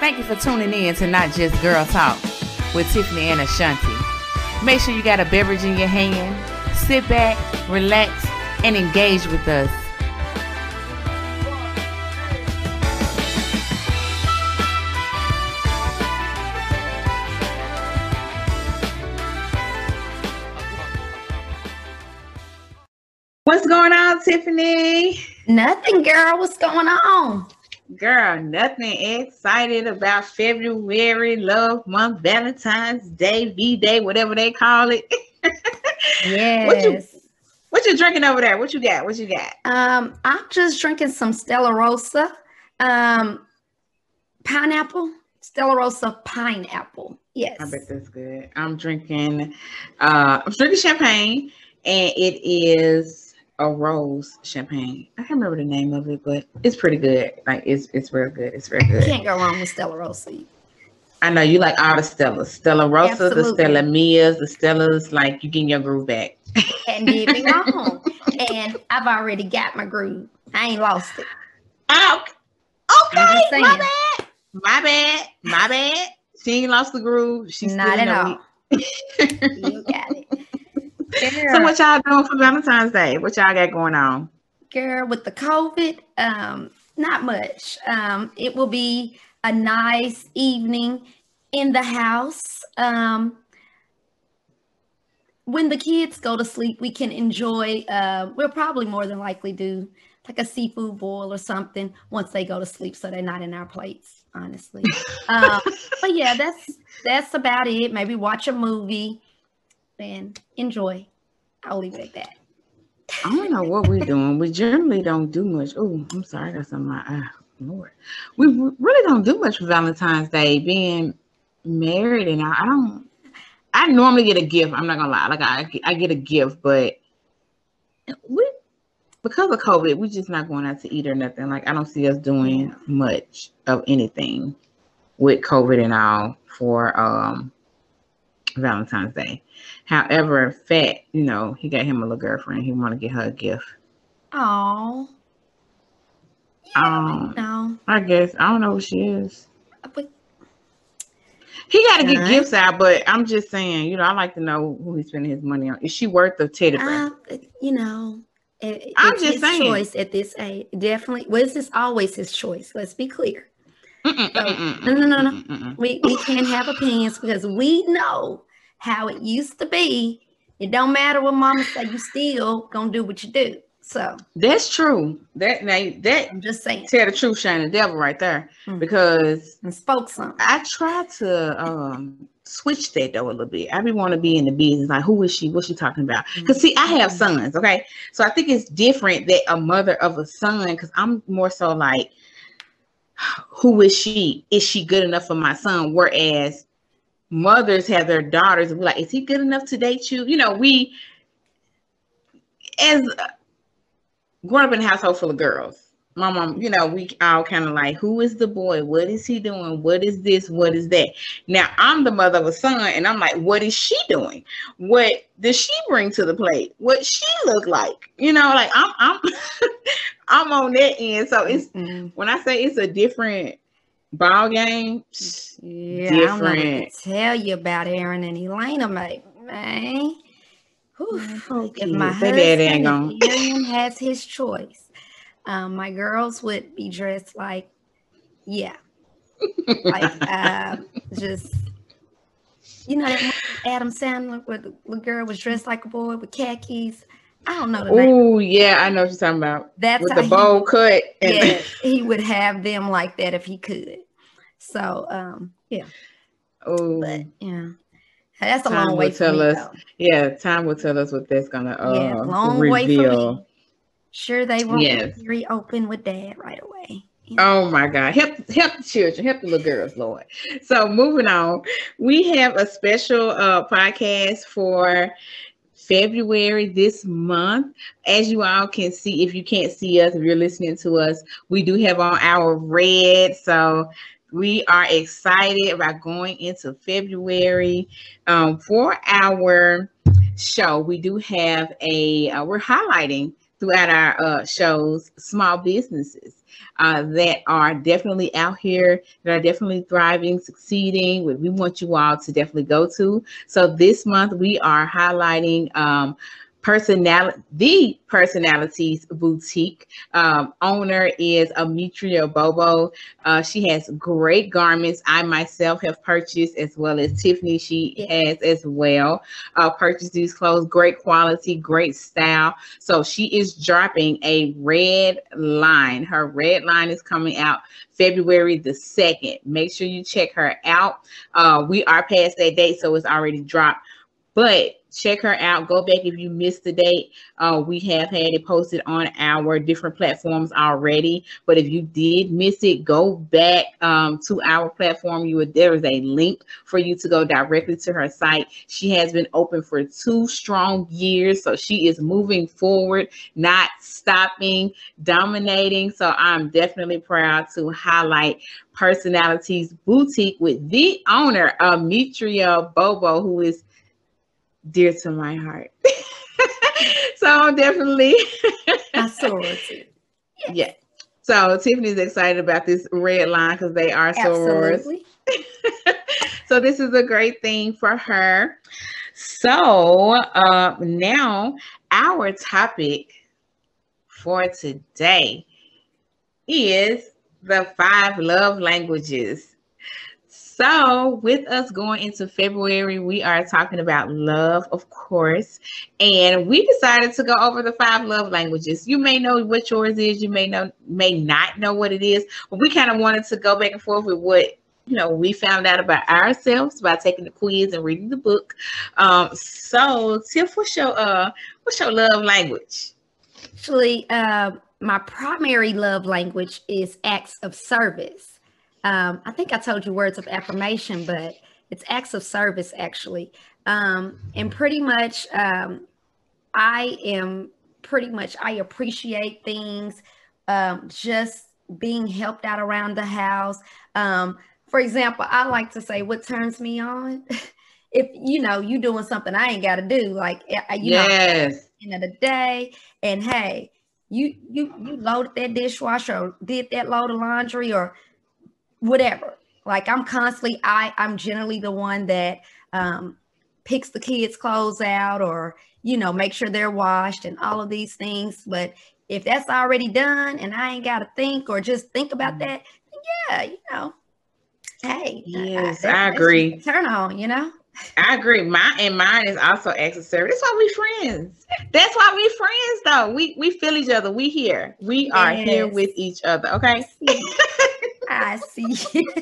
Thank you for tuning in to Not Just Girl Talk with Tiffany and Ashanti. Make sure you got a beverage in your hand. Sit back, relax, and engage with us. What's going on, Tiffany? Nothing, girl. What's going on? Girl, nothing. Excited about February, Love Month, Valentine's Day, V-Day, whatever they call it. Yes. What you drinking over there? What you got? I'm just drinking some Stella Rosa, pineapple. Stella Rosa pineapple. Yes. I bet that's good. I'm drinking champagne, and it is a rose champagne. I can't remember the name of it, but it's pretty good. Like it's real good. It's very good. Can't go wrong with Stella Rosa. I know you like all the Stellas. Stella Rosa, Absolutely. the Stella Mias, the Stellas, like you getting your groove back. And get me wrong. And I've already got my groove. I ain't lost it. Oh, okay. My bad. She ain't lost the groove. She's not at all. You got it. Girl. So what y'all doing for Valentine's Day? What y'all got going on? Girl, with the COVID, not much. It will be a nice evening in the house. When the kids go to sleep, we can enjoy, we'll probably more than likely do like a seafood boil or something once they go to sleep so they're not in our plates, honestly. But yeah, that's about it. Maybe watch a movie and enjoy. I'll leave it at that. I don't know what we're doing. We generally don't do much. Oh, I'm sorry. That's on my eye. Lord. We really don't do much for Valentine's Day. Being married, and I normally get a gift. I'm not gonna lie. Like I get a gift, but because of COVID, we're just not going out to eat or nothing. Like I don't see us doing much of anything with COVID and all for Valentine's Day. However, Fat, he got him a little girlfriend. He want to get her a gift. Oh. No. I guess I don't know who she is. He got to get gifts out, but I'm just saying, I like to know who he's spending his money on. Is she worth the teddy bear? I'm just saying. Choice at this age, definitely. Well, this is always his choice. Let's be clear. No. We can't have opinions because we know how it used to be. It don't matter what mama say, you still gonna do what you do. So that's true. That I'm just saying. Tell the truth, shine the devil right there. Because and spoke something. I try to switch that though a little bit. I be want to be in the business. Like, who is she? What's she talking about? Because see, I have sons. Okay, so I think it's different that a mother of a son. Because I'm more so like, who is she? Is she good enough for my son? Whereas mothers have their daughters and be like, is he good enough to date you? We as growing up in a household full of girls, my mom, we all kind of like, who is the boy? What is he doing? What is this? What is that? Now I'm the mother of a son and I'm like, what is she doing? What does she bring to the plate? What she look like? Like I'm I'm on that end. So it's when I say it's a different ball game. Yeah, different. I don't know what to tell you about Aaron and Elena, man. If my husband Aaron has his choice, my girls would be dressed like, just Adam Sandler, where the girl was dressed like a boy with khakis. I don't know the name. Oh yeah, I know what you're talking about. That's with the bowl cut. Yes, he would have them like that if he could. So yeah. Oh, but yeah. That's a long way for me, though. Yeah, time will tell us what that's gonna long reveal. Way for me. Sure, they won't reopen with Dad right away. Oh my God. Help the children, help the little girls, Lord. So moving on, we have a special podcast for February this month. As you all can see, if you can't see us, if you're listening to us, we do have on our red. So we are excited about going into February. For our show, we do have we're highlighting throughout our shows, small businesses that are definitely out here, that are definitely thriving, succeeding. We want you all to definitely go to. So this month we are highlighting the Personalities Boutique. Owner is Ametria Bobo. She has great garments. I myself have purchased, as well as Tiffany. She has as well purchased these clothes. Great quality, great style. So she is dropping a red line. Her red line is coming out February the 2nd. Make sure you check her out. We are past that date, so it's already dropped. But check her out. Go back if you missed the date. We have had it posted on our different platforms already. But if you did miss it, go back to our platform. There is a link for you to go directly to her site. She has been open for 2 strong years. So she is moving forward, not stopping, dominating. So I'm definitely proud to highlight Personalities Boutique with the owner, Ametria Bobo, who is dear to my heart. So I'm definitely I sorority. Yes. Yeah. So Tiffany's excited about this red line because they are sorors. So this is a great thing for her. So now our topic for today is the 5 love languages. So with us going into February, we are talking about love, of course, and we decided to go over the 5 love languages. You may know what yours is, you may not know what it is, but we kind of wanted to go back and forth with what we found out about ourselves by taking the quiz and reading the book. So Tiff, what's your love language? Actually, my primary love language is acts of service. I think I told you words of affirmation, but it's acts of service, actually. And pretty much, I appreciate things, just being helped out around the house. For example, I like to say what turns me on. If, you doing something I ain't got to do, like, yes. End of the day, and hey, you loaded that dishwasher or did that load of laundry or whatever. Like I'm generally the one that picks the kids' clothes out or, make sure they're washed and all of these things. But if that's already done and I ain't got to think or just think about that, then yeah, hey. Yes, I agree. Turn on, I agree. Mine is also acts of service. That's why we friends. That's why we friends, though. We feel each other. We here. We are here with each other. Okay. I see.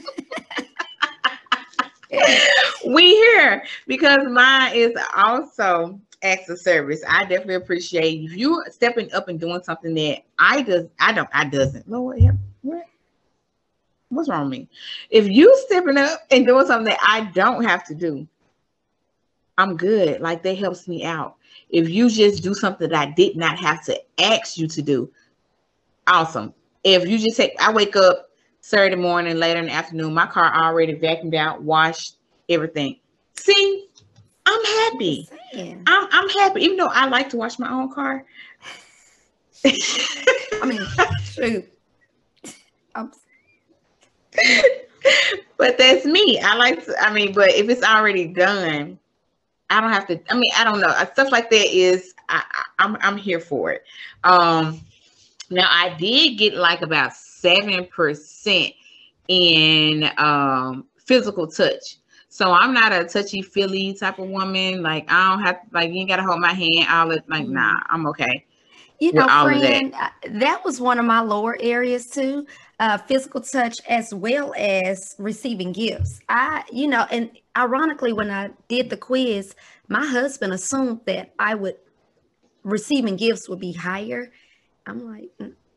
We here because mine is also acts of service. I definitely appreciate if you stepping up and doing something that I doesn't. Lord, what? What's wrong with me? If you stepping up and doing something that I don't have to do, I'm good. Like that helps me out. If you just do something that I did not have to ask you to do, awesome. If you just I wake up Saturday morning, later in the afternoon, my car already vacuumed out, washed, everything. See, I'm happy. I'm happy, even though I like to wash my own car. I mean, shoot. But that's me. But if it's already done, I don't have to. I don't know. Stuff like that is I'm here for it. Now I did get like about 7% in physical touch. So I'm not a touchy-feely type of woman. Like I don't have you ain't gotta hold my hand. Nah, I'm okay. Friend, that was one of my lower areas too. Physical touch as well as receiving gifts. And ironically, when I did the quiz, my husband assumed that receiving gifts would be higher. I'm like,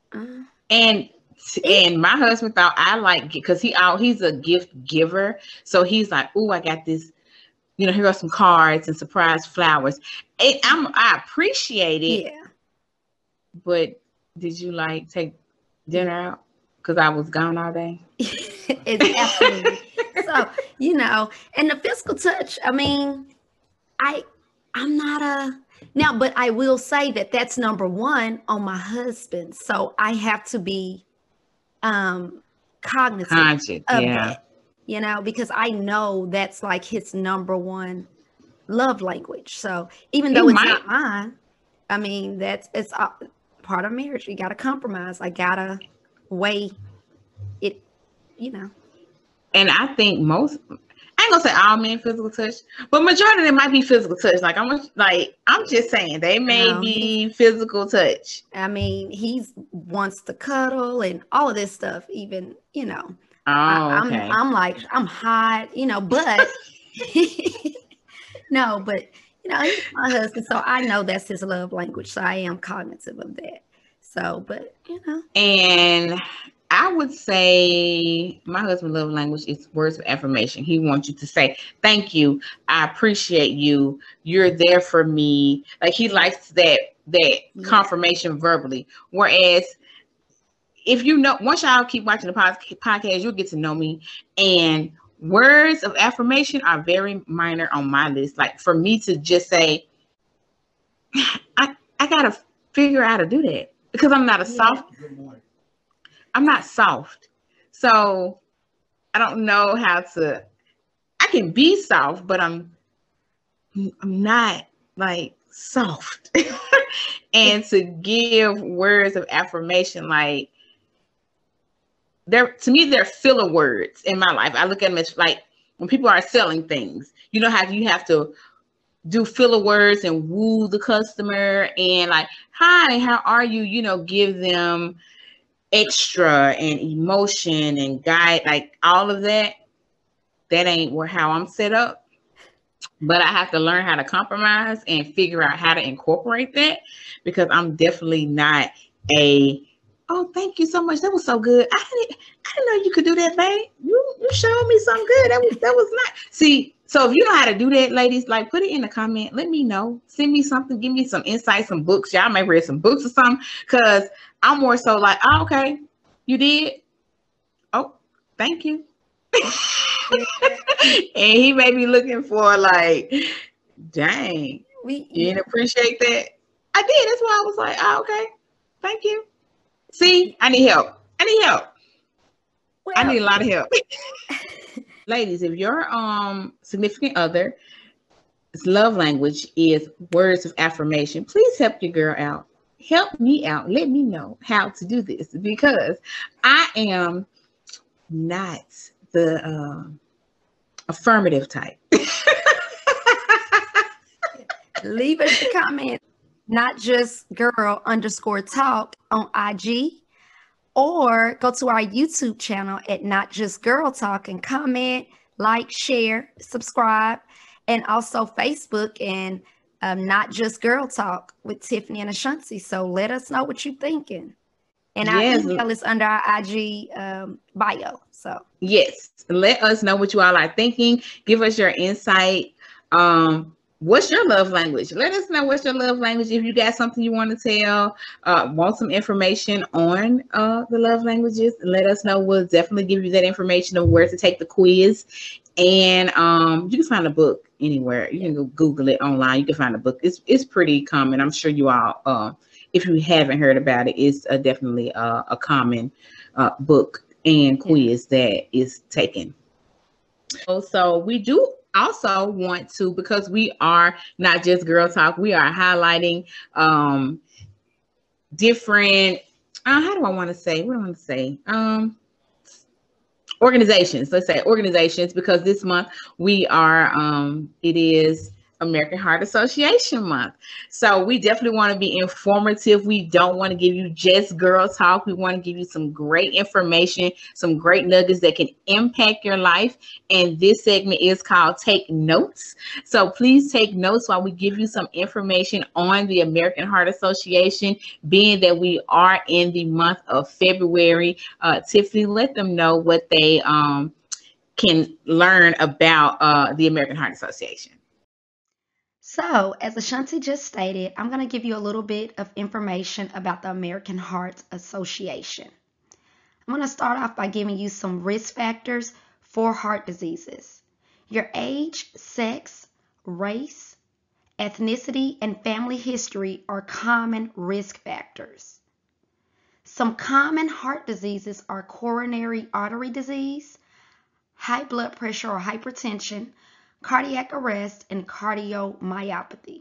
And my husband thought I because he's a gift giver. So he's like, oh, I got this, here are some cards and surprise flowers. I appreciate it. Yeah. But did you take dinner out? Because I was gone all day. Absolutely. So, and the physical touch, I'm not Now, but I will say that that's number one on my husband. So I have to be cognizant Conscious, of yeah. that, because I know that's like his number one love language. So even It though it's might. not mine, I mean, it's part of marriage. You got to compromise. I got to weigh it. And I think most, I ain't gonna say all men physical touch, but majority of them might be physical touch. Like I'm just saying they may be physical touch. I mean, he wants to cuddle and all of this stuff. Even Oh, okay. I'm like I'm hot, but no, but he's my husband, so I know that's his love language. So I am cognitive of that. So, but And I would say my husband's love language is words of affirmation. He wants you to say, thank you. I appreciate you. You're there for me. Like he likes that confirmation verbally. Whereas if once y'all keep watching the podcast, you'll get to know me. And words of affirmation are very minor on my list. Like for me to just say, I got to figure out how to do that because I'm not a soft. I'm not soft. So I don't know how to, I can be soft, but I'm not like soft. And to give words of affirmation, like to me, they're filler words in my life. I look at them as like when people are selling things, how you have to do filler words and woo the customer and like, hi, how are you? Give them extra and emotion and guide, like all of that. That ain't how I'm set up. But I have to learn how to compromise and figure out how to incorporate that because I'm definitely not oh, thank you so much. That was so good. I didn't know you could do that, babe. You showed me something good. That was nice. See, so if you know how to do that, ladies, like put it in the comment. Let me know. Send me something. Give me some insight, some books. Y'all may read some books or something. Because I'm more so like, oh, okay, you did. Oh, thank you. And he may be looking for like, dang, you didn't appreciate that. I did. That's why I was like, oh, okay, thank you. See, I need help. Well, I need a lot of help. Ladies, if your significant other's love language is words of affirmation, please help your girl out. Help me out. Let me know how to do this because I am not the affirmative type. Leave us a comment, not just girl_talk on IG, or go to our YouTube channel at Not Just Girl Talk and comment, like, share, subscribe, and also Facebook and Not Just Girl Talk with Tiffany and Ashanti. So let us know what you're thinking. And our email is under our IG bio. So yes, let us know what you all are thinking. Give us your insight. What's your love language? Let us know what's your love language. If you got something you want to tell, want some information on the love languages, let us know. We'll definitely give you that information of where to take the quiz. And you can find a book anywhere. You can go Google it online. You can find a book. It's pretty common. I'm sure you all, if you haven't heard about it, it's definitely a common book and quiz that is taken. So we do also want to, because we are Not Just Girl Talk, we are highlighting different, how do I want to say? What do I want to say? Organizations. Let's say organizations, because this month we are, it is American Heart Association Month. So we definitely want to be informative. We don't want to give you just girl talk. We want to give you some great information, some great nuggets that can impact your life. And this segment is called Take Notes. So please take notes while we give you some information on the American Heart Association, being that we are in the month of February. Tiffany, let them know what they can learn about the American Heart Association. So, as Ashanti just stated, I'm going to give you a little bit of information about the American Heart Association. I'm going to start off by giving you some risk factors for heart diseases. Your age, sex, race, ethnicity, and family history are common risk factors. Some common heart diseases are coronary artery disease, high blood pressure or hypertension, cardiac arrest, and cardiomyopathy.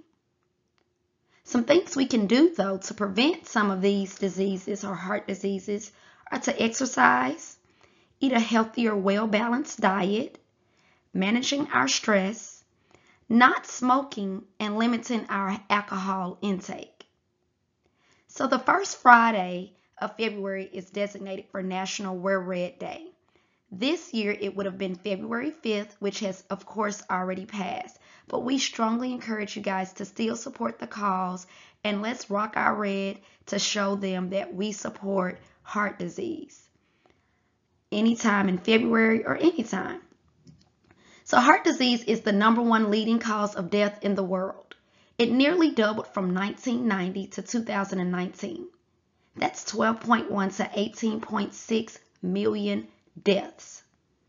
Some things we can do, though, to prevent some of these diseases or heart diseases are to exercise, eat a healthier, well-balanced diet, managing our stress, not smoking, and limiting our alcohol intake. So the first Friday of February is designated for National Wear Red Day. This year it would have been February 5th, which has of course already passed. But we strongly encourage you guys to still support the cause, and let's rock our red to show them that we support heart disease anytime in February or anytime. So heart disease is the #1 leading cause of death in the world. It nearly doubled from 1990 to 2019. That's 12.1 to 18.6 million deaths.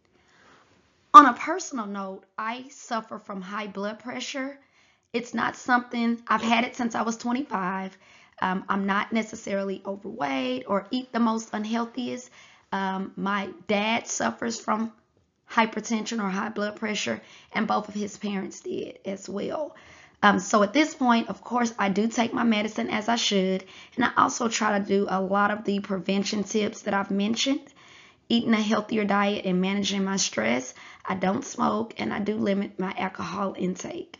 On a personal note, I suffer from high blood pressure. It's not something, I've had it since I was 25. I'm not necessarily overweight or eat the most unhealthiest. My dad suffers from hypertension or high blood pressure, and both of his parents did as well. So at this point, of course, I do take my medicine as I should, and I also try to do a lot of the prevention tips that I've mentioned. Eating a healthier diet and managing my stress. I don't smoke, and I do limit my alcohol intake.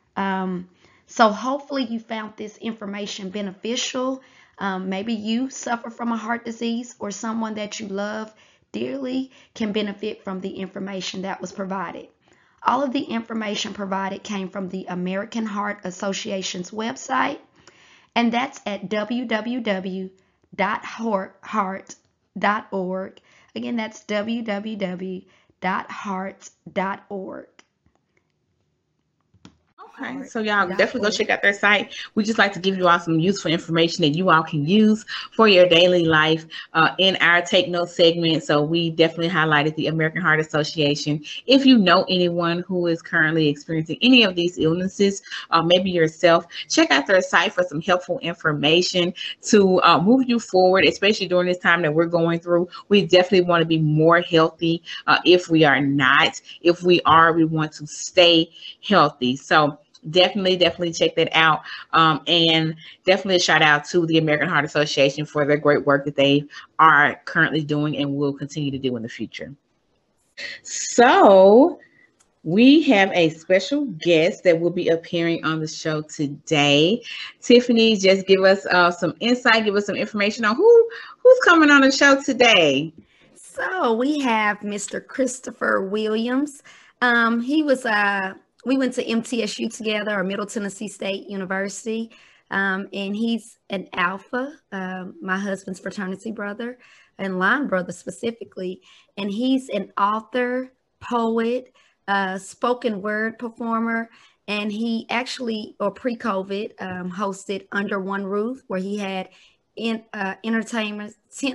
So hopefully you found this information beneficial. Maybe you suffer from a heart disease, or someone that you love dearly can benefit from the information that was provided. All of the information provided came from the American Heart Association's website, and that's at www.heart.org. Again, that's www.heart.org. Okay, so y'all definitely go check out their site. We just like to give you all some useful information that you all can use for your daily life in our Take Notes segment. So we definitely highlighted the American Heart Association. If you know anyone who is currently experiencing any of these illnesses, maybe yourself, check out their site for some helpful information to move you forward, especially during this time that we're going through. We definitely want to be more healthy if we are not. If we are, we want to stay healthy. So definitely check that out, and definitely a shout out to the American Heart Association for their great work that they are currently doing and will continue to do in the future. So we have a special guest that will be appearing on the show today. Tiffany, just give us some insight, give us some information on who's coming on the show today. So we have Mr. Christopher Williams. We went to MTSU together, or Middle Tennessee State University, and he's an Alpha, my husband's fraternity brother, and line brother specifically. And he's an author, poet, spoken word performer, and he actually, or pre-COVID, hosted Under One Roof, where he had entertainers,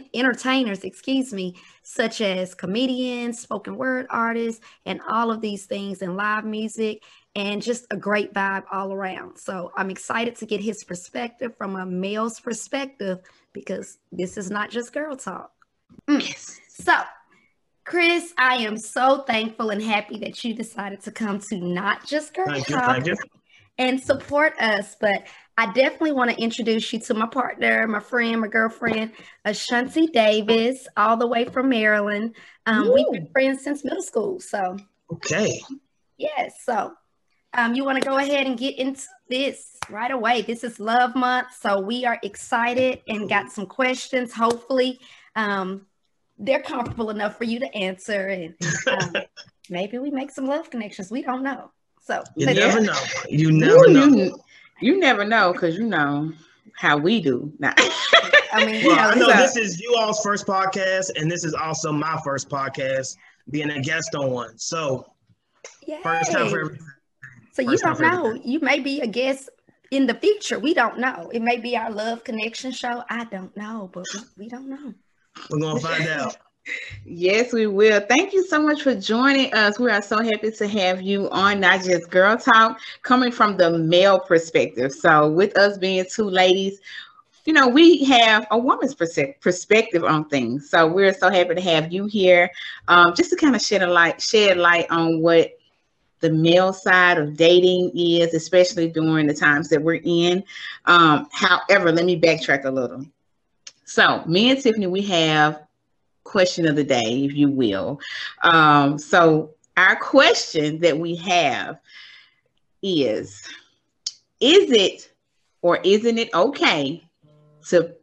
such as comedians, spoken word artists, and all of these things, and live music, and just a great vibe all around. So I'm excited to get his perspective from a male's perspective, because this is not just girl talk. So, Chris, I am so thankful and happy that you decided to come to Not Just Girl Talk and support us. But I definitely want to introduce you to my partner, my friend, my girlfriend, Ashanti Davis, all the way from Maryland. We've been friends since middle school. So, okay. Yes. So, you want to go ahead and get into this right away. This is Love Month. So we are excited and got some questions. Hopefully, they're comfortable enough for you to answer. And maybe we make some love connections. We don't know. So you never know. You never know. You never know, because you know how we do. Nah. I mean, I know this is you all's first podcast, and this is also my first podcast, being a guest on one. So first time for everything. So you don't know. You may be a guest in the future. We don't know. It may be our love connection show. I don't know, but we don't know. We're gonna find out. Yes, we will. Thank you so much for joining us. We are so happy to have you on Not Just Girl Talk, coming from the male perspective. So, with us being two ladies, you know, we have a woman's perspective on things. So, we're so happy to have you here, just to kind of shed light on what the male side of dating is, especially during the times that we're in. However, let me backtrack a little. So, me and Tiffany, we have question of the day, if you will. So our question that we have is it or isn't it okay to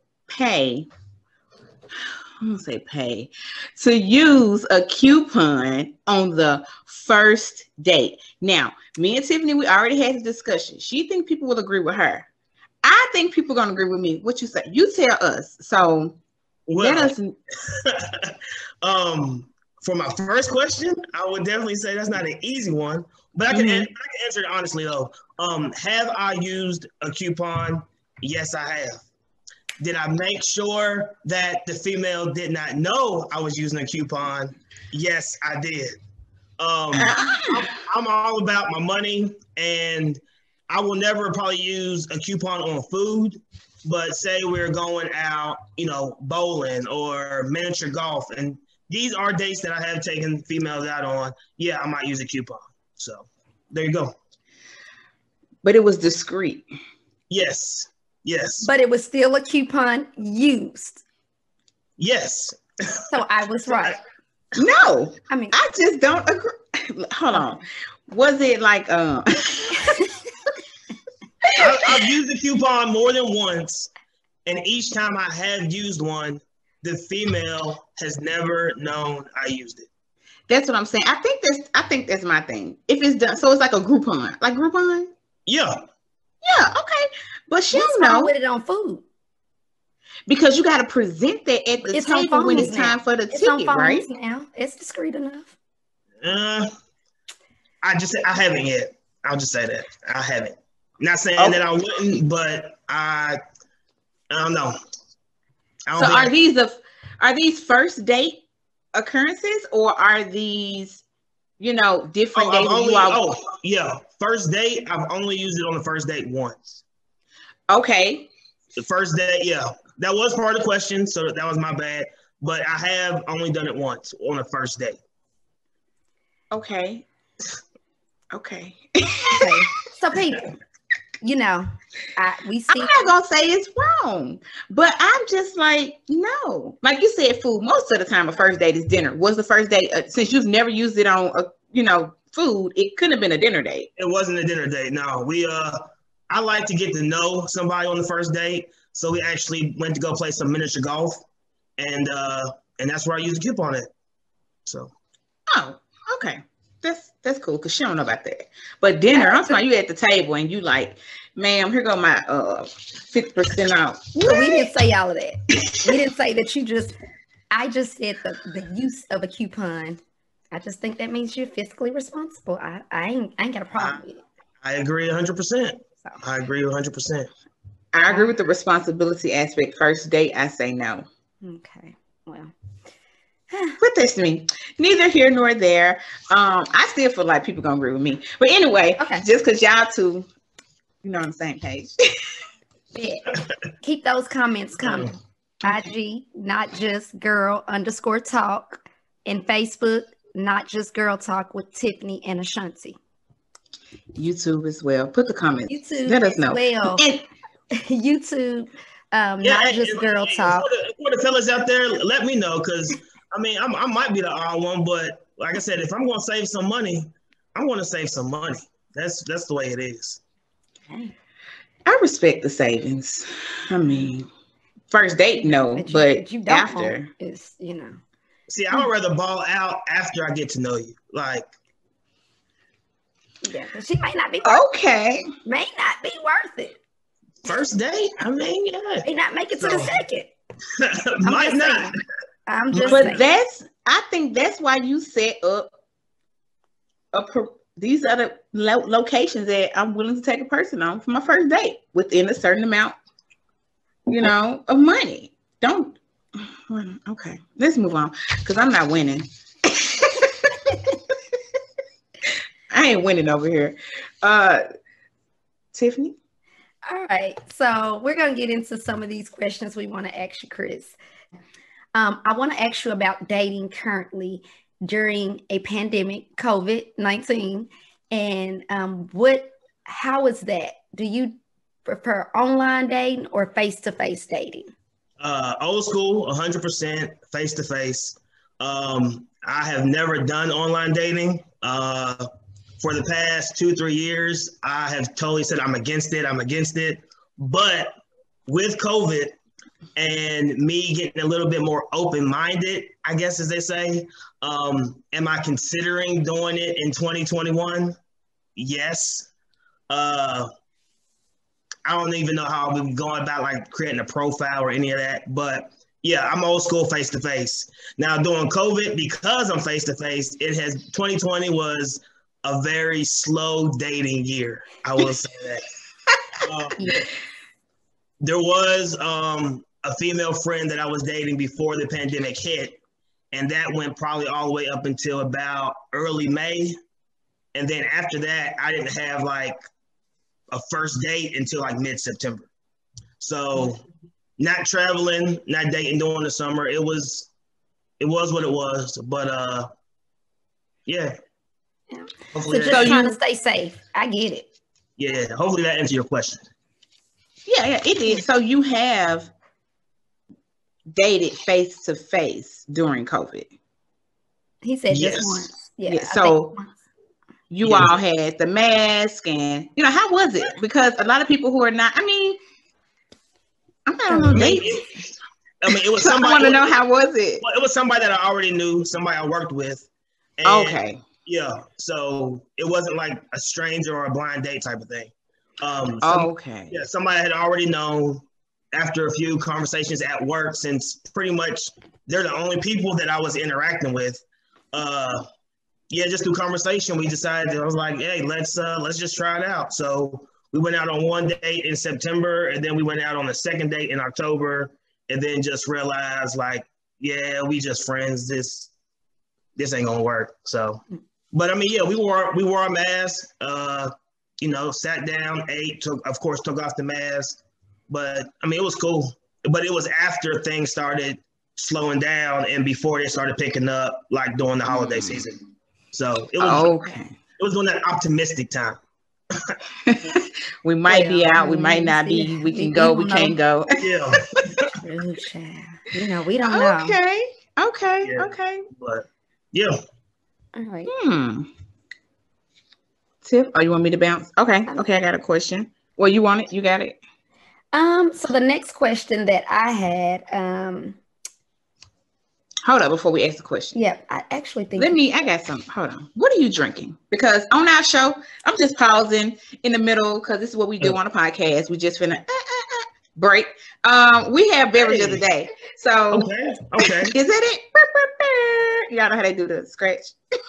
to use a coupon on the first date? Now, me and Tiffany, we already had a discussion. She thinks people will agree with her. I think people are going to agree with me. What you say? You tell us. So well, let us. For my first question, I would definitely say that's not an easy one, but I can answer it honestly though. Have I used a coupon? Yes, I have. Did I make sure that the female did not know I was using a coupon? Yes, I did. I'm all about my money, and I will never probably use a coupon on food. But say we're going out, you know, bowling or miniature golf, and these are dates that I have taken females out on. Yeah, I might use a coupon. So there you go. But it was discreet. Yes. But it was still a coupon used. Yes. So I was right. No, I mean, I just don't agree. Hold on. Was it like I've used a coupon more than once, and each time I have used one, the female has never known I used it. That's what I'm saying. I think that's my thing. If it's done, so it's like a Groupon, Yeah. Yeah. Okay, but she don't know with it on food because you got to present that at the table when it's time for the ticket, right? Now it's discreet enough. I haven't yet. I'll just say that I haven't. Not saying that I wouldn't, but I don't know. Are these first date occurrences, or are these, you know, different dates? Yeah. First date, I've only used it on the first date once. Okay. The first date, yeah. That was part of the question, so that was my bad. But I have only done it once on the first date. Okay. So people, you know, we see. I'm not gonna say it's wrong, but I'm just like, no. Like you said, food. Most of the time, a first date is dinner. Was the first date since you've never used it on, food? It couldn't have been a dinner date. It wasn't a dinner date. No, I like to get to know somebody on the first date, so we actually went to go play some miniature golf, and that's where I used a coupon at. So. Oh, okay. That's cool because she don't know about that. But dinner, I'm talking you at the table and you like, ma'am, here go my 50% off. So we didn't say all of that. We didn't say that I just said the use of a coupon. I just think that means you're fiscally responsible. I ain't got a problem with it. I agree 100%. I agree 100%. I agree with the responsibility aspect. First date, I say no. Okay. Well. But that's me. Neither here nor there. I still feel like people gonna agree with me. But anyway, just because y'all two, you know, on the same page. Yeah. Keep those comments coming. IG, Not Just Girl _talk, and Facebook, Not Just Girl Talk with Tiffany and Ashanti. YouTube as well. Put the comments. YouTube. Let us know. Well, YouTube. Not Just Girl Talk. For the fellas out there, let me know because. I mean, I might be the odd one, but like I said, if I'm going to save some money, I'm going to save some money. That's the way it is. I respect the savings. I mean, first date, no, but you after is, you know. See, I would rather ball out after I get to know you. Like, yeah, she might not be may not be worth it. First date, I mean, yeah, may not make it to the second. Might not. I'm just saying. I think that's why you set up these other locations that I'm willing to take a person on for my first date within a certain amount, you know, of money. Don't Okay, let's move on because I'm not winning. I ain't winning over here. Tiffany? All right. So we're going to get into some of these questions we want to ask you, Chris. I want to ask you about dating currently during a pandemic, COVID-19, and how is that? Do you prefer online dating or face-to-face dating? Old school, 100% face-to-face. I have never done online dating. For the past 2-3 years, I have totally said I'm against it. But with COVID and me getting a little bit more open-minded, I guess as they say, am I considering doing it in 2021? Yes. I don't even know how I'll be going about like creating a profile or any of that, but yeah, I'm old school face-to-face. Now during COVID, because I'm face-to-face, 2020 was a very slow dating year. I will say that. There was a female friend that I was dating before the pandemic hit, and that went probably all the way up until about early May. And then after that, I didn't have like a first date until like mid-September. So not traveling, not dating during the summer. It was what it was. But yeah. So just trying to stay safe. I get it. Yeah, hopefully that answers your question. Yeah, it did. So you have dated face to face during COVID. He said just once. Yeah. So you all had the mask, and how was it? Because a lot of people who are not. I mean, I'm not on no dates. It was somebody. I want to know, how was it? Well, it was somebody that I already knew, somebody I worked with. And okay. Yeah, so it wasn't like a stranger or a blind date type of thing. Okay. Yeah, somebody I had already known after a few conversations at work, since pretty much they're the only people that I was interacting with. Just through conversation, we decided, I was like, hey, let's just try it out. So we went out on one date in September, and then we went out on a second date in October, and then just realized like, yeah, we just friends. This ain't gonna work. So. But I mean, yeah, we wore a mask, sat down, ate, took off the mask. But I mean, it was cool. But it was after things started slowing down and before they started picking up, like during the holiday season. So it was during that optimistic time. We might be out, we might not be. We can go, we can't go. Yeah. We don't know. Okay. But yeah. All right. Tiff, you want me to bounce? Okay, I got a question. Well, you want it? You got it? So the next question that I had, hold up before we ask the question. Yeah, I actually think I got some. Hold on. What are you drinking? Because on our show, I'm just pausing in the middle because this is what we do on a podcast. We just finna break. We have beverage of the day. So okay. Is it? Y'all know how they do the scratch?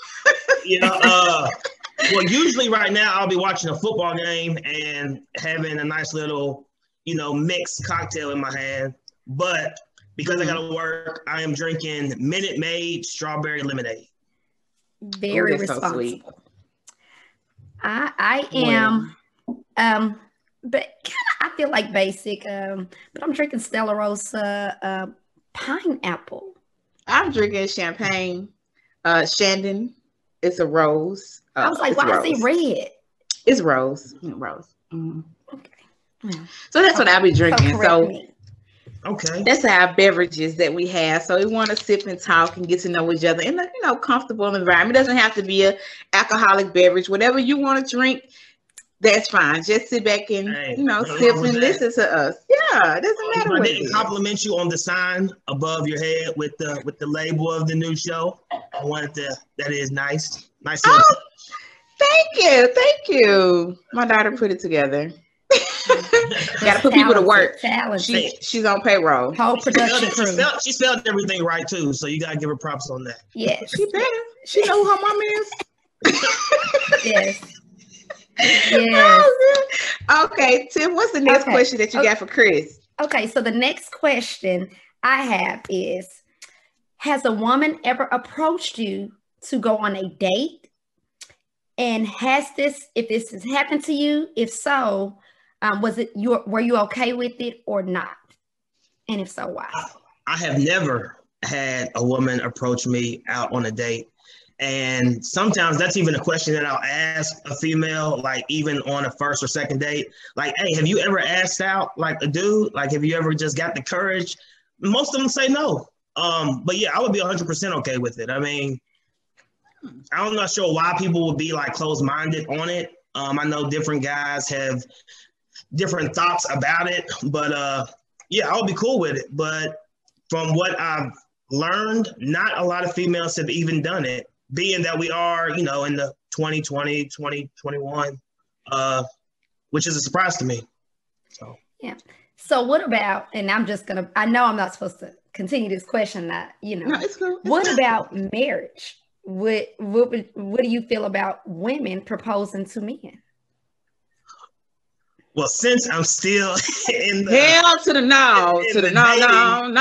Well, usually right now I'll be watching a football game and having a nice little, mixed cocktail in my hand. But because I gotta work, I am drinking Minute Maid strawberry lemonade. Very responsible. So I am, but I feel like basic. But I'm drinking Stella Rosa pineapple. I'm drinking champagne. Shandon. It's a rose. I was like, why is it red? It's rose. Rose. Mm-hmm. Okay. Yeah. So that's what I'll be drinking. Okay. That's our beverages that we have. So we want to sip and talk and get to know each other in a comfortable environment. It doesn't have to be an alcoholic beverage. Whatever you want to drink, that's fine. Just sit back and sip and listen to us. Yeah, it doesn't matter. I didn't compliment you on the sign above your head with the label of the new show. I wanted to. That is nice. Nice. Oh, thank you. My daughter put it together. Got to put people to work. She's on payroll. Whole production crew. She spelled everything right too, so you gotta give her props on that. Yes, she better. She know who her mom is. Yes. Okay, Tim, what's the next question that you got for Chris? Okay, so the next question, I have is, has a woman ever approached you to go on a date? And if this has happened to you, if so, were you okay with it or not? And if so, why? I have never had a woman approach me out on a date. And sometimes that's even a question that I'll ask a female, like even on a first or second date. Like, hey, have you ever asked out like a dude? Like, have you ever just got the courage? Most of them say no. But yeah, I would be 100% okay with it. I mean, I'm not sure why people would be like closed-minded on it. I know different guys have different thoughts about it, but yeah, I'll be cool with it. But from what I've learned, not a lot of females have even done it, being that we are, in the 2020, 2021, which is a surprise to me. So yeah. So what about, and I know I'm not supposed to continue this question that, No, it's cool. What about marriage? What do you feel about women proposing to men? Well, since I'm still in the hell to the no, to the no, no.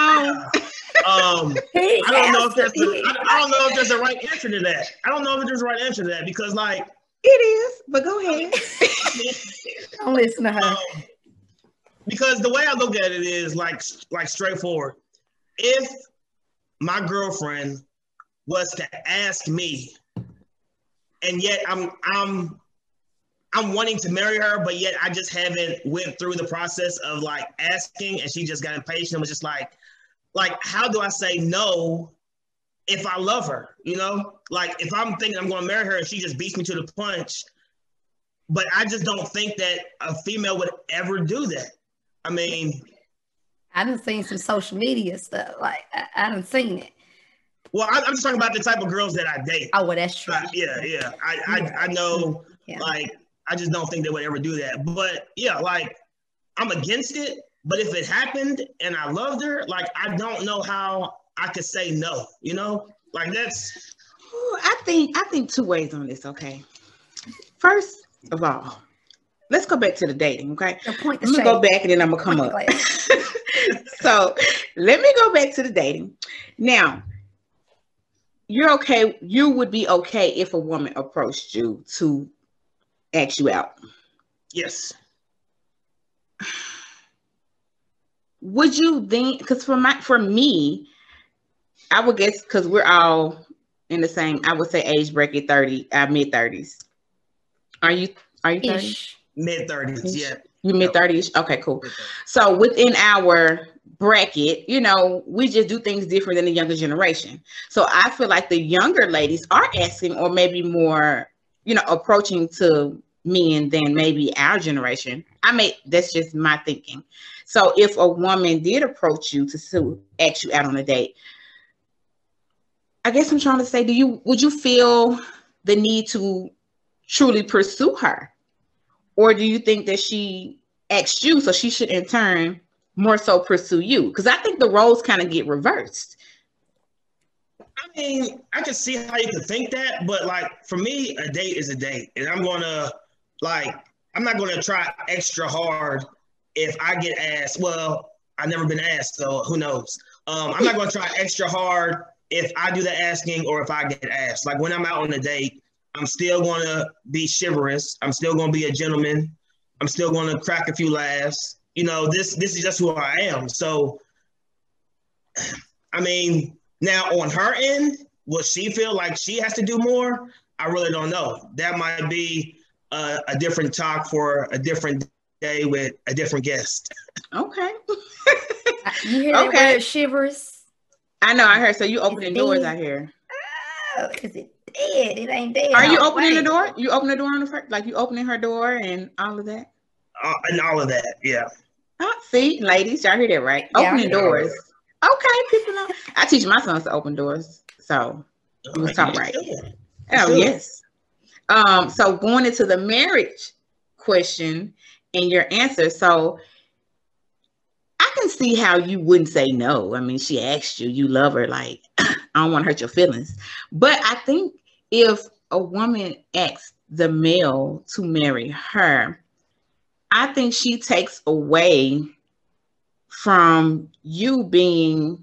I don't know if there's a right answer to that. I don't know if there's a right answer to that because, like, it is. But go ahead. Don't listen to her. Because the way I look at it is like straightforward. If my girlfriend was to ask me, and yet I'm wanting to marry her, but yet I just haven't went through the process of like asking, and she just got impatient and was just like, how do I say no if I love her? Like if I'm thinking I'm going to marry her and she just beats me to the punch, but I just don't think that a female would ever do that. I mean, I done seen some social media stuff. Like I done seen it. Well, I'm just talking about the type of girls that I date. Oh, well, that's true. Yeah. I know, like, I just don't think they would ever do that. But yeah, like, I'm against it. But if it happened and I loved her, like, I don't know how I could say no, Like, that's... I think two ways on this, okay? First of all, let's go back to the dating, okay? I'm going to go back and then I'm going to come up. So, let me go back to the dating. Now, you would be okay if a woman approached you to ask you out? Yes. Would you think, because for me, I would guess, because we're all in the same, I would say age bracket, mid-30s. Are you 30? Mid-30s, yeah. You mid-30s? Okay, cool. So within our bracket, we just do things different than the younger generation. So I feel like the younger ladies are asking, or maybe more, approaching to men than maybe our generation. That's just my thinking. So if a woman did approach you to ask you out on a date, I guess I'm trying to say, would you feel the need to truly pursue her? Or do you think that she asked you, so she should in turn more so pursue you? Because I think the roles kind of get reversed. I mean, I can see how you could think that, but like for me, a date is a date. And I'm not gonna try extra hard if I get asked. Well, I've never been asked, so who knows? I'm not gonna try extra hard if I do the asking or if I get asked. Like when I'm out on a date, I'm still gonna be chivalrous. I'm still gonna be a gentleman. I'm still gonna crack a few laughs. This is just who I am. So, I mean, now on her end, will she feel like she has to do more? I really don't know. That might be a different talk for a different day with a different guest. Okay. You hear that word, shivers? I know, I heard. So you opening doors out here. Oh, is it dead? It ain't dead. Are you opening the door? You open the door on the like you opening her door and all of that? And all of that, yeah. Oh, see, ladies, y'all hear that, right? Yeah, opening doors. Okay, people know. I teach my sons to open doors, so you was talking right. Oh, yes. So going into the marriage question and your answer, so I can see how you wouldn't say no. I mean, she asked you, you love her, like, I don't want to hurt your feelings. But I think if a woman asks the male to marry her, I think she takes away from you being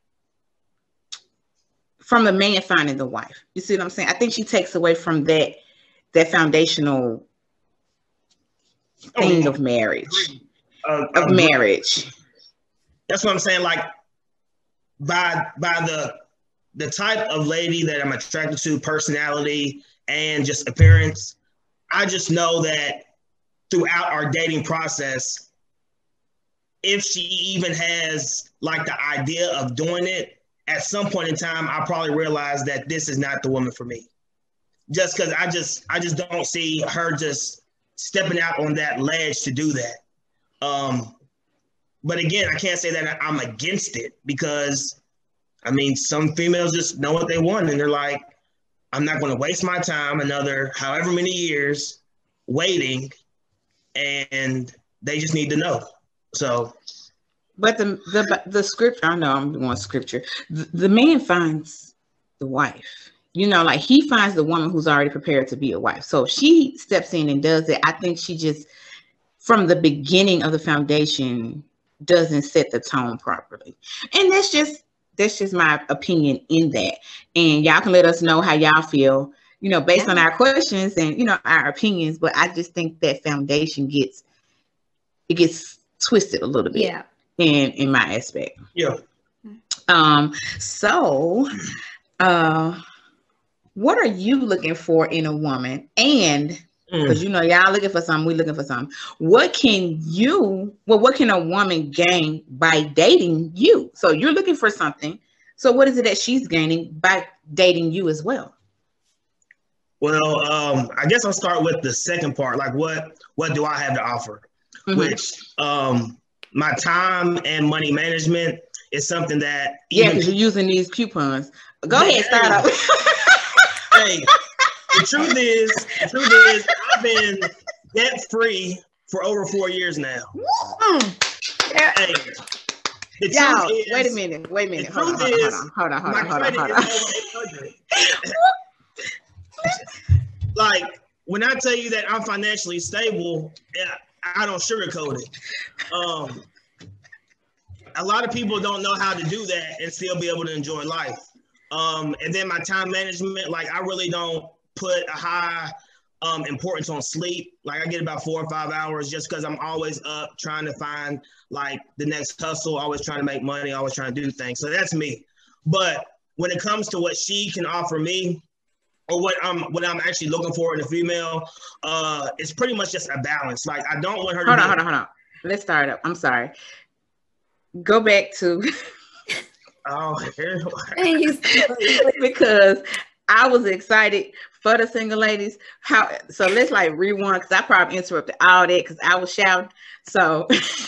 from the man finding the wife. You see what I'm saying? I think she takes away from that foundational thing of marriage. Marriage. That's what I'm saying. Like by the type of lady that I'm attracted to, personality and just appearance, I just know that throughout our dating process, if she even has like the idea of doing it, at some point in time, I probably realize that this is not the woman for me. Just because I just don't see her just stepping out on that ledge to do that. But again, I can't say that I'm against it because, I mean, some females just know what they want and they're like, I'm not going to waste my time another however many years waiting, and they just need to know. So. But the scripture, I know I'm doing scripture. The man finds the wife. You know, like he finds the woman who's already prepared to be a wife. So if she steps in and does it, I think she just, from the beginning of the foundation, doesn't set the tone properly. And that's just my opinion in that. And y'all can let us know how y'all feel, you know, based on our questions and, you know, our opinions. But I just think that foundation gets twisted a little bit. Yeah. In my aspect. Yeah. So what are you looking for in a woman? And because you know y'all looking for something, we looking for something. What can a woman gain by dating you? So you're looking for something. So what is it that she's gaining by dating you as well? Well, I guess I'll start with the second part. Like what do I have to offer? Which my time and money management is something that because you're using these coupons. Go ahead, start up. Hey, the truth is, I've been debt free for over 4 years now. Hey, wait a minute. Hold on. Like when I tell you that I'm financially stable, I don't sugarcoat it. A lot of people don't know how to do that and still be able to enjoy life. And then my time management, like I really don't put a high importance on sleep. Like I get about 4 or 5 hours just because I'm always up trying to find like the next hustle, always trying to make money, always trying to do things. So that's me. But when it comes to what she can offer me, or what I'm actually looking for in a female, it's pretty much just a balance. Like I don't want her to hold on. Let's start up. I'm sorry. Go back to because I was excited for the single ladies. So let's like rewind because I probably interrupted all that because I was shouting. So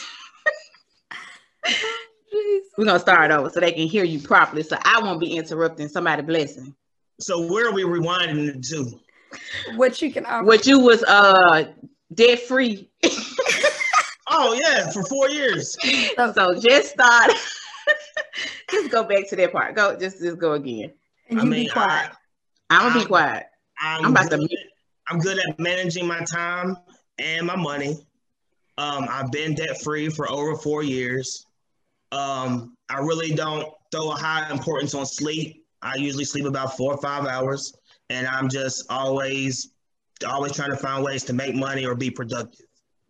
we're gonna start over so they can hear you properly. So I won't be interrupting somebody's blessing. So where are we rewinding it to? What you can offer. What you was debt free. Oh yeah, for 4 years. So just start. Just go back to that part. Just go again. And be quiet. I'm gonna be quiet. I'm good at managing my time and my money. I've been debt free for over 4 years. I really don't throw a high importance on sleep. I usually sleep about 4 or 5 hours, and I'm just always trying to find ways to make money or be productive.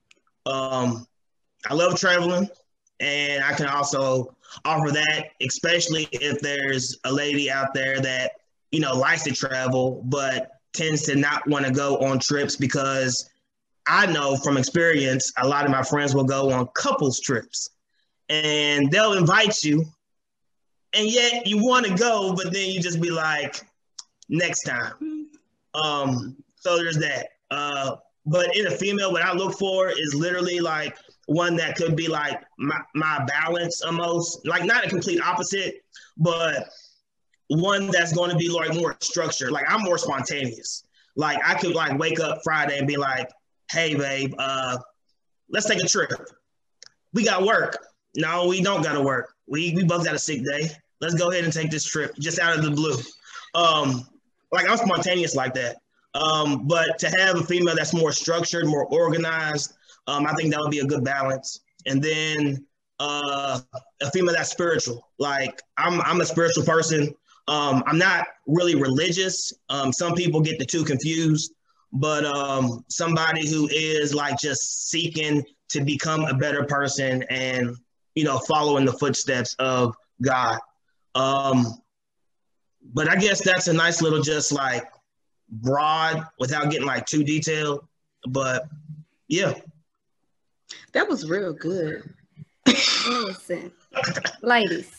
I love traveling, and I can also offer that, especially if there's a lady out there that, you know, likes to travel, but tends to not want to go on trips because I know from experience, a lot of my friends will go on couples trips, and they'll invite you, and yet you want to go, but then you just be like, next time. So there's that. But in a female, what I look for is literally like one that could be like my balance almost, like not a complete opposite, but one that's going to be like more structured. Like I'm more spontaneous. Like I could like wake up Friday and be like, hey babe, let's take a trip. We got work. No, we don't got to work. We both got a sick day. Let's go ahead and take this trip just out of the blue. Like I'm spontaneous like that. But to have a female that's more structured, more organized, I think that would be a good balance. And then a female that's spiritual. Like I'm a spiritual person. I'm not really religious. Some people get the two confused, but somebody who is like just seeking to become a better person and, you know, following the footsteps of God. But I guess that's a nice little, just like broad without getting like too detailed. But yeah. That was real good. Listen, ladies,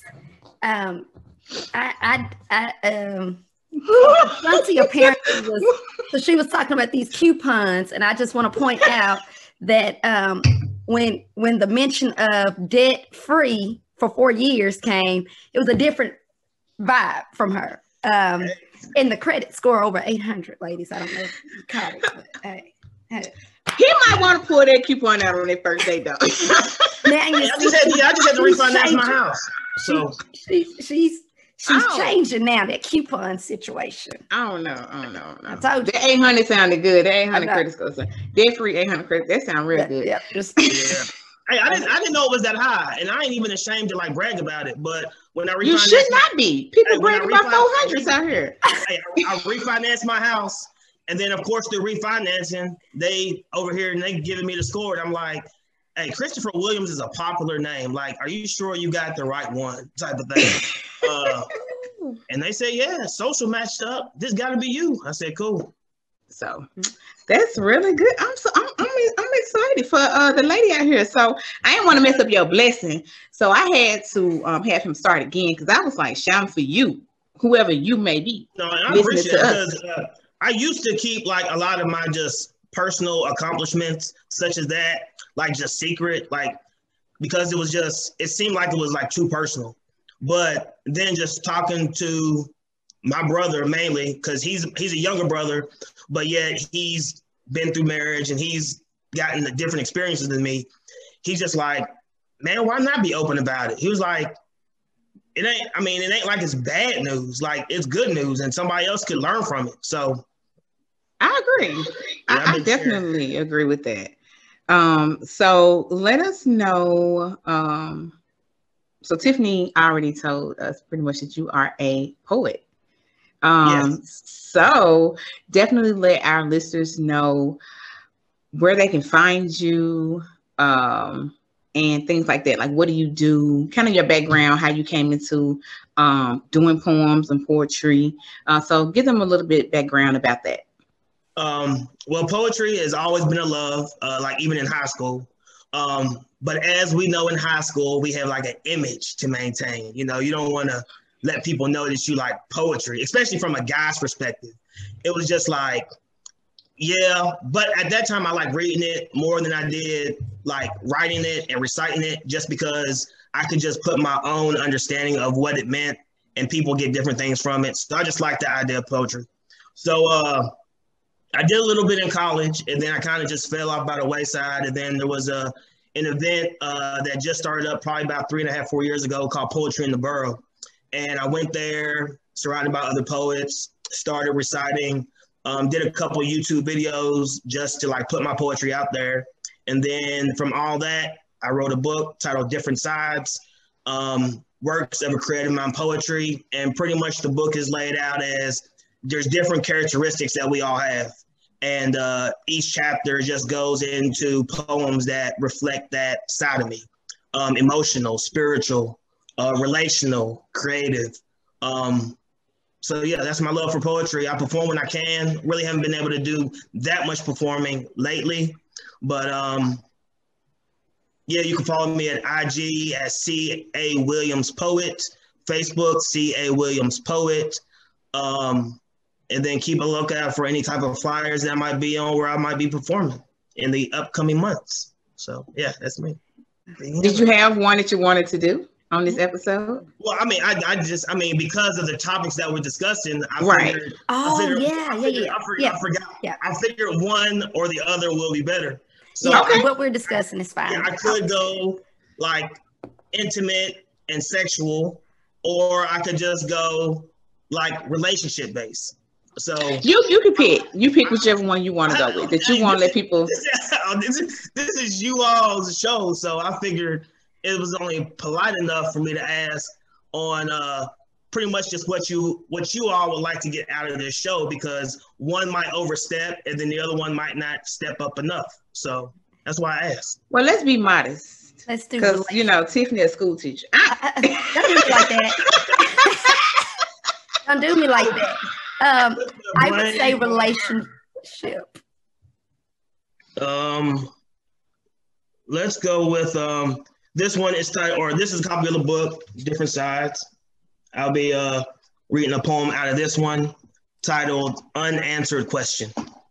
Shanti apparently was, so she was talking about these coupons, and I just want to point out that when the mention of debt free for 4 years came, it was a different vibe from her. And the credit score over 800, ladies. I don't know if you caught it, but hey. He might want to pull that coupon out on their first date, though. I just had to refinance my house. So she's changing now, that coupon situation. I don't know. I told you. The 800 sounded good. The 800 credit score. Debt free 800 credit. That sounds real good. Yeah. Hey, I didn't know it was that high, and I ain't even ashamed to like brag about it. But when I refinanced, you should not be. People brag about 400s out here. I refinanced my house, and then of course the refinancing, they over here and they giving me the score. And I'm like, hey, Christopher Williams is a popular name. Like, are you sure you got the right one? Type of thing. And they say, yeah, social matched up. This got to be you. I said, cool. So that's really good. I'm excited for the lady out here. So I didn't want to mess up your blessing. So I had to have him start again, because I was like shouting for you, whoever you may be. No, I appreciate it, because I used to keep like a lot of my just personal accomplishments, such as that, like just secret, like because it seemed like it was like too personal. But then just talking to my brother mainly, because he's a younger brother, but yet he's been through marriage and he's gotten the different experiences than me. He's just like, man, why not be open about it? He was like, it ain't like it's bad news. Like, it's good news and somebody else could learn from it. So I agree. Yeah, I definitely agree with that. So let us know. So Tiffany already told us pretty much that you are a poet. Yes. So definitely let our listeners know where they can find you, and things like that. Like, what do you do? Kind of your background, how you came into doing poems and poetry. So give them a little bit background about that. Well, poetry has always been a love, like even in high school. But as we know in high school, we have like an image to maintain. You know, you don't want to let people know that you like poetry, especially from a guy's perspective. It was just like, yeah, but at that time I like reading it more than I did like writing it and reciting it, just because I could just put my own understanding of what it meant and people get different things from it. So I just like the idea of poetry. So I did a little bit in college, and then I kind of just fell off by the wayside. And then there was an event that just started up probably about 3.5, 4 years ago called Poetry in the Borough. And I went there surrounded by other poets, started reciting, did a couple of YouTube videos just to like put my poetry out there. And then from all that, I wrote a book titled Different Sides, Works of a Creative Mind Poetry. And pretty much the book is laid out as there's different characteristics that we all have. And each chapter just goes into poems that reflect that side of me, emotional, spiritual, relational, creative. So yeah, that's my love for poetry. I perform when I can. Really haven't been able to do that much performing lately, but yeah, you can follow me at IG at C.A. Williams Poet, Facebook C.A. Williams Poet, and then keep a lookout for any type of flyers that might be on where I might be performing in the upcoming months. So yeah, that's me. Did you have one that you wanted to do on this episode? Well, I mean, I mean, because of the topics that we're discussing, I figured, I forgot. Yeah. I figured one or the other will be better. So yeah, what we're discussing is fine. Yeah, I could go like intimate and sexual, or I could just go like relationship based. So you can pick. You pick whichever one you want to go with. That you want to let people. This is you all's show, so I figured it was only polite enough for me to ask on pretty much just what you all would like to get out of this show, because one might overstep and then the other one might not step up enough. So that's why I asked. Well, let's be modest. Let's do because Tiffany a school teacher. Don't do me like that. Don't do me like that. I would say relationship. Let's go with this one is titled, or this is a copy of the book, Different Sides. I'll be reading a poem out of this one titled Unanswered Question.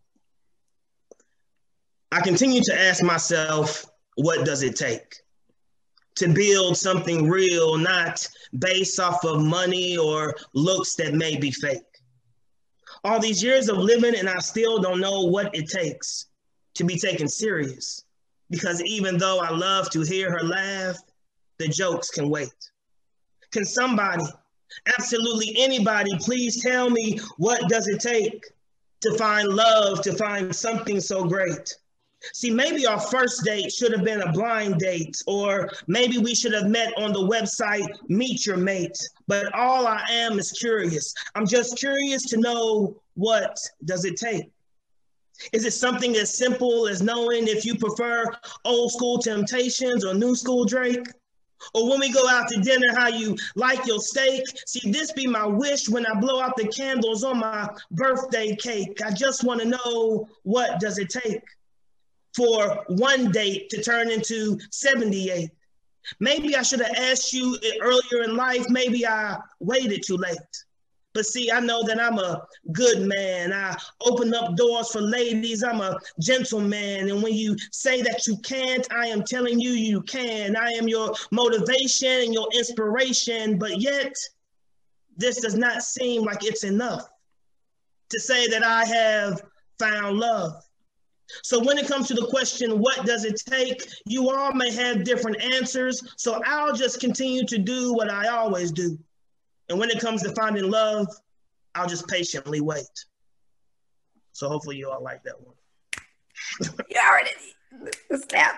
I continue to ask myself, what does it take to build something real, not based off of money or looks that may be fake? All these years of living and I still don't know what it takes to be taken serious, because even though I love to hear her laugh, the jokes can wait. Can somebody, absolutely anybody, please tell me, what does it take to find love, to find something so great? See, maybe our first date should have been a blind date, or maybe we should have met on the website, Meet Your Mate. But all I am is curious. I'm just curious to know, what does it take? Is it something as simple as knowing if you prefer old school Temptations or new school Drake? Or when we go out to dinner, how you like your steak? See, this be my wish when I blow out the candles on my birthday cake. I just want to know, what does it take for one date to turn into 78? Maybe I should have asked you earlier in life. Maybe I waited too late. But see, I know that I'm a good man. I open up doors for ladies. I'm a gentleman. And when you say that you can't, I am telling you, you can. I am your motivation and your inspiration. But yet, this does not seem like it's enough to say that I have found love. So when it comes to the question, what does it take? You all may have different answers. So I'll just continue to do what I always do. And when it comes to finding love, I'll just patiently wait. So hopefully you all like that one. You already snap.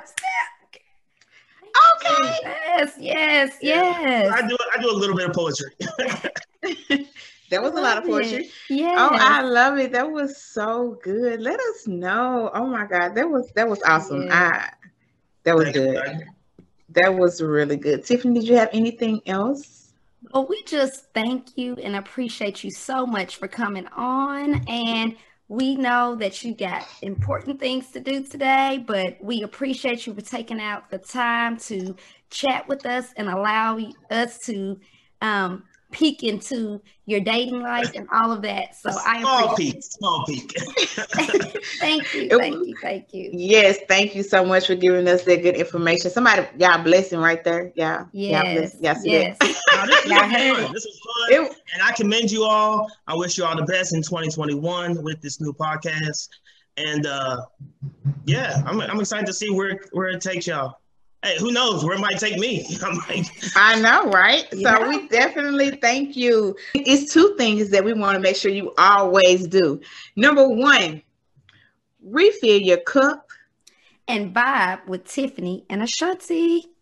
Okay. Yes. I do a little bit of poetry. That was a lot of poetry. Yeah. Oh, I love it. That was so good. Let us know. Oh my God, that was awesome. Yeah. That was good. That was really good. Tiffany, did you have anything else? Well, we just thank you and appreciate you so much for coming on. And we know that you got important things to do today, but we appreciate you for taking out the time to chat with us and allow us to peek into your dating life and all of that. So small peek. Thank you. Yes, thank you so much for giving us that good information. Somebody, y'all blessing right there. Yeah. Yes. Y'all see that? This was fun. And I commend you all. I wish you all the best in 2021 with this new podcast. And I'm excited to see where it takes y'all. Hey, who knows where it might take me? I know, right? Yeah. So we definitely thank you. It's two things that we want to make sure you always do. Number one, refill your cup and vibe with Tiffany and Ashanti.